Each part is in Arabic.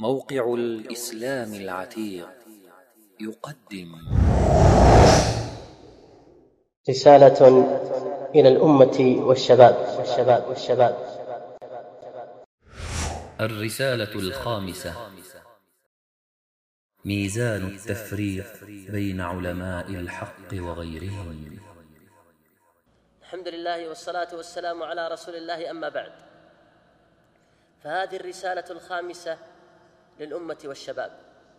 موقع الإسلام العتيق يقدم رسالة إلى الأمة والشباب. الرسالة الخامسة: ميزان التفريق بين علماء الحق وغيرهم. الحمد لله والصلاة والسلام على رسول الله، أما بعد، فهذه الرسالة الخامسة للأمة والشباب.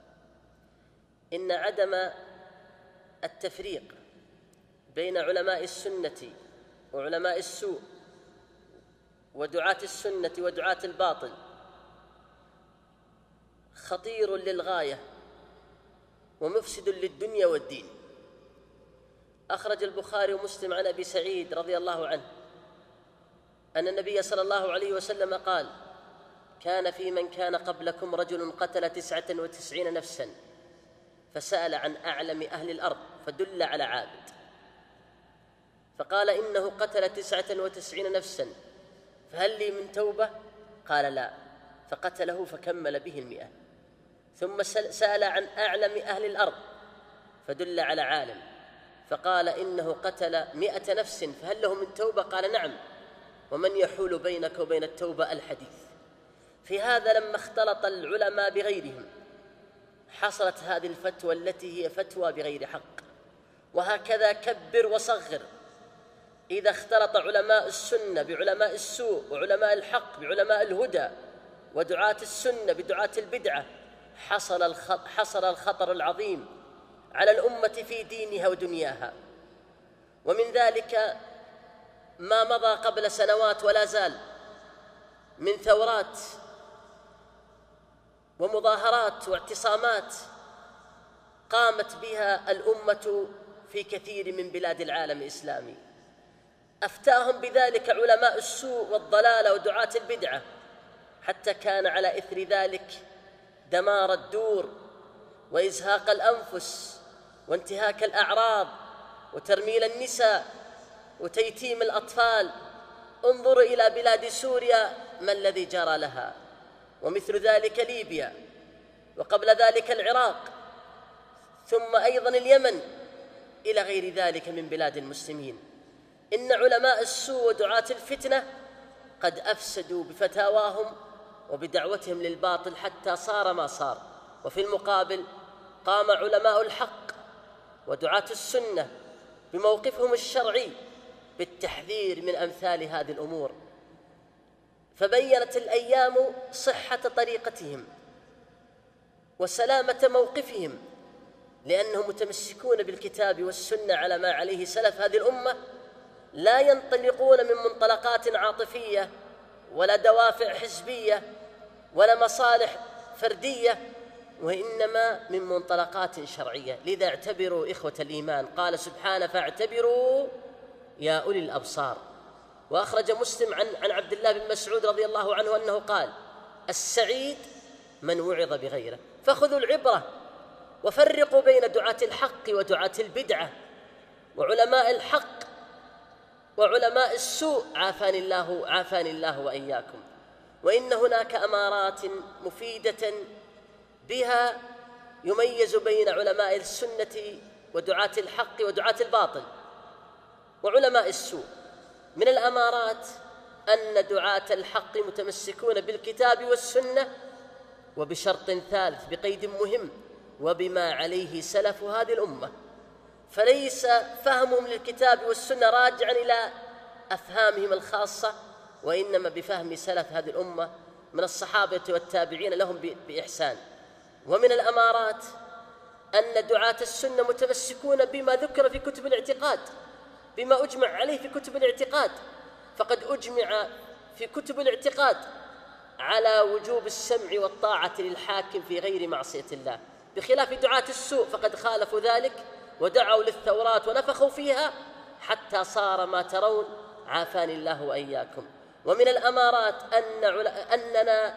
إن عدم التفريق بين علماء السنة وعلماء السوء ودعاة السنة ودعاة الباطل خطير للغاية ومفسد للدنيا والدين. أخرج البخاري ومسلم عن أبي سعيد رضي الله عنه أن النبي صلى الله عليه وسلم قال: كان في من كان قبلكم رجل قتل 99 نفسا فسأل عن أعلم أهل الأرض فدل على عابد، فقال: إنه قتل 99 نفسا فهل لي من توبة؟ قال: لا، فقتله فكمل به 100. ثم سأل عن أعلم أهل الأرض فدل على عالم، فقال: إنه قتل 100 نفس فهل له من توبة؟ قال: نعم، ومن يحول بينك وبين التوبة؟ الحديث. في هذا لما اختلط العلماء بغيرهم حصلت هذه الفتوى التي هي فتوى بغير حق. وهكذا كبر وصغر، إذا اختلط علماء السنة بعلماء السوء وعلماء الحق بعلماء الهدى ودعاة السنة بدعاة البدعة حصل الخطر العظيم على الأمة في دينها ودنياها. ومن ذلك ما مضى قبل سنوات ولا زال من ثورات ومظاهرات واعتصامات قامت بها الأمة في كثير من بلاد العالم الإسلامي، أفتاهم بذلك علماء السوء والضلال ودعاة البدعة، حتى كان على إثر ذلك دمار الدور وإزهاق الأنفس وانتهاك الأعراض وترميل النساء وتيتيم الأطفال. انظروا إلى بلاد سوريا ما الذي جرى لها، ومثل ذلك ليبيا، وقبل ذلك العراق، ثم أيضا اليمن، إلى غير ذلك من بلاد المسلمين. إن علماء السوء ودعاة الفتنة قد أفسدوا بفتاواهم وبدعوتهم للباطل حتى صار ما صار. وفي المقابل قام علماء الحق ودعاة السنة بموقفهم الشرعي بالتحذير من أمثال هذه الأمور، فبينت الأيام صحة طريقتهم وسلامة موقفهم، لأنهم متمسكون بالكتاب والسنة على ما عليه سلف هذه الأمة، لا ينطلقون من منطلقات عاطفية ولا دوافع حزبية ولا مصالح فردية، وإنما من منطلقات شرعية. لذا اعتبروا إخوة الإيمان، قال سبحانه: فاعتبروا يا أولي الأبصار. وأخرج مسلم عن عبد الله بن مسعود رضي الله عنه أنه قال: السعيد من وعظ بغيره. فخذوا العبرة وفرقوا بين دعاة الحق ودعاة البدعة وعلماء الحق وعلماء السوء، عافاني الله وإياكم. وإن هناك أمارات مفيدة بها يميز بين علماء السنة ودعاة الحق ودعاة الباطل وعلماء السوء. من الأمارات أن دعاة الحق متمسكون بالكتاب والسنة، وبشرط ثالث، بقيد مهم: وبما عليه سلف هذه الأمة. فليس فهمهم للكتاب والسنة راجعا إلى أفهامهم الخاصة، وإنما بفهم سلف هذه الأمة من الصحابة والتابعين لهم بإحسان. ومن الأمارات أن دعاة السنة متمسكون بما ذكر في كتب الاعتقاد، بما أجمع عليه في كتب الاعتقاد. فقد أجمع في كتب الاعتقاد على وجوب السمع والطاعة للحاكم في غير معصية الله، بخلاف دعاة السوء فقد خالفوا ذلك ودعوا للثورات ونفخوا فيها حتى صار ما ترون، عافاني الله وإياكم. ومن الأمارات أننا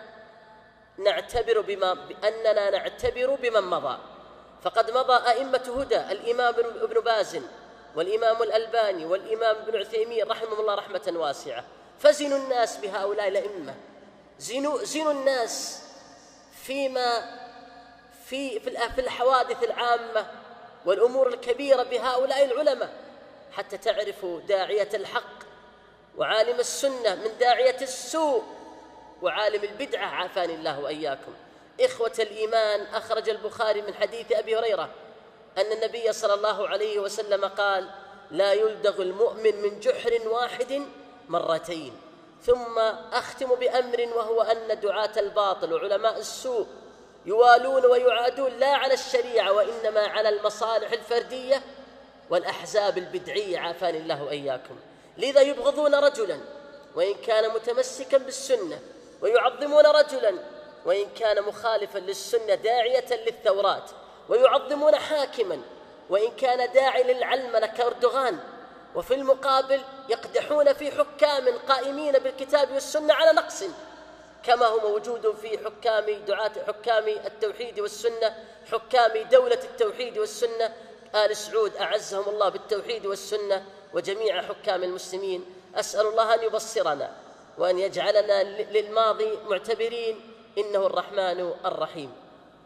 نعتبر بمن مضى، فقد مضى أئمة هدى: الإمام ابن باز والإمام الألباني والإمام ابن عثيمين رحمه الله رحمة واسعة. فزنوا الناس بهؤلاء الأئمة، زنوا الناس في الحوادث العامة والأمور الكبيرة بهؤلاء العلماء، حتى تعرفوا داعية الحق وعالم السنة من داعية السوء وعالم البدعة، عافاني الله وإياكم. إخوة الإيمان، أخرج البخاري من حديث أبي هريرة أن النبي صلى الله عليه وسلم قال: لا يلدغ المؤمن من جحر واحد مرتين. ثم أختم بأمر، وهو أن دعاة الباطل وعلماء السوء يوالون ويعادون لا على الشريعة وإنما على المصالح الفردية والأحزاب البدعية، عافاني الله وإياكم. لذا يبغضون رجلا وإن كان متمسكا بالسنة، ويعظمون رجلا وإن كان مخالفا للسنة داعية للثورات، ويعظمون حاكما وإن كان داعي للعلمنة كأردوغان، وفي المقابل يقدحون في حكام قائمين بالكتاب والسنة على نقص، كما هو موجود في حكام التوحيد والسنة، حكام دولة التوحيد والسنة، آل سعود أعزهم الله بالتوحيد والسنة، وجميع حكام المسلمين. أسأل الله أن يبصرنا وأن يجعلنا للماضي معتبرين، إنه الرحمن الرحيم.